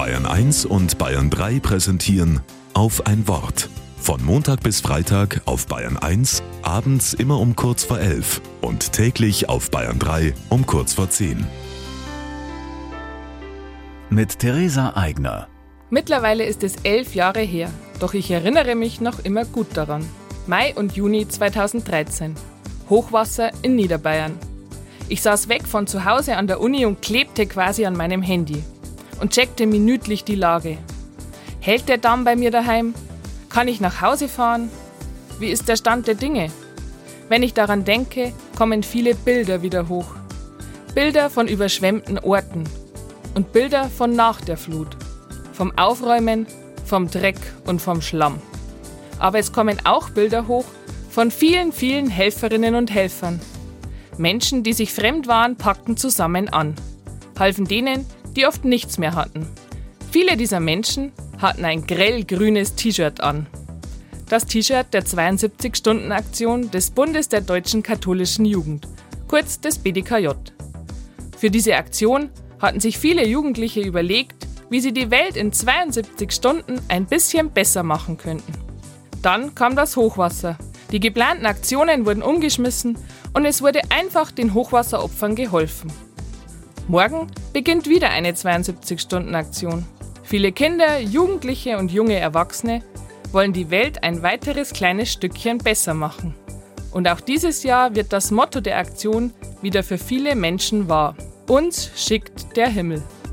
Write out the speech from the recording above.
Bayern 1 und Bayern 3 präsentieren Auf ein Wort. Von Montag bis Freitag auf Bayern 1, abends immer um kurz vor 11 und täglich auf Bayern 3 um kurz vor 10. Mit Theresa Eigner. Mittlerweile ist es 11 Jahre her, doch ich erinnere mich noch immer gut daran. Mai und Juni 2013. Hochwasser in Niederbayern. Ich saß weg von zu Hause an der Uni und klebte quasi an meinem Handy und checkte minütlich die Lage. Hält der Damm bei mir daheim? Kann ich nach Hause fahren? Wie ist der Stand der Dinge? Wenn ich daran denke, kommen viele Bilder wieder hoch. Bilder von überschwemmten Orten und Bilder von nach der Flut. Vom Aufräumen, vom Dreck und vom Schlamm. Aber es kommen auch Bilder hoch von vielen, vielen Helferinnen und Helfern. Menschen, die sich fremd waren, packten zusammen an, halfen denen, die oft nichts mehr hatten. Viele dieser Menschen hatten ein grellgrünes T-Shirt an. Das T-Shirt der 72-Stunden-Aktion des Bundes der Deutschen Katholischen Jugend, kurz des BDKJ. Für diese Aktion hatten sich viele Jugendliche überlegt, wie sie die Welt in 72 Stunden ein bisschen besser machen könnten. Dann kam das Hochwasser. Die geplanten Aktionen wurden umgeschmissen und es wurde einfach den Hochwasseropfern geholfen. Morgen beginnt wieder eine 72-Stunden-Aktion. Viele Kinder, Jugendliche und junge Erwachsene wollen die Welt ein weiteres kleines Stückchen besser machen. Und auch dieses Jahr wird das Motto der Aktion wieder für viele Menschen wahr. Uns schickt der Himmel.